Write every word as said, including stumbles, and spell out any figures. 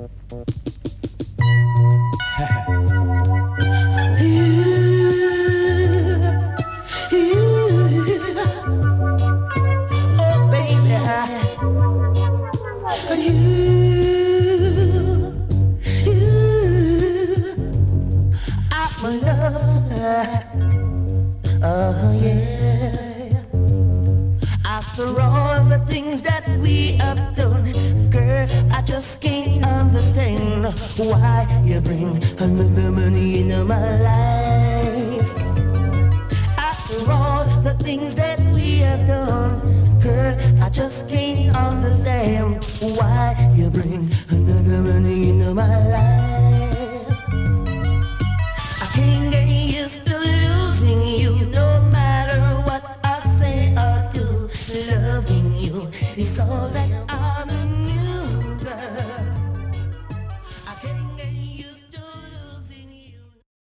Oh yeah. After all the things that we have done, girl, I just can't understand why you bring another money into my life. After all the things that we have done, girl, I just can't understand why you bring another money into my life. I can't get used to losing you, no matter what I say or do. Loving you is all that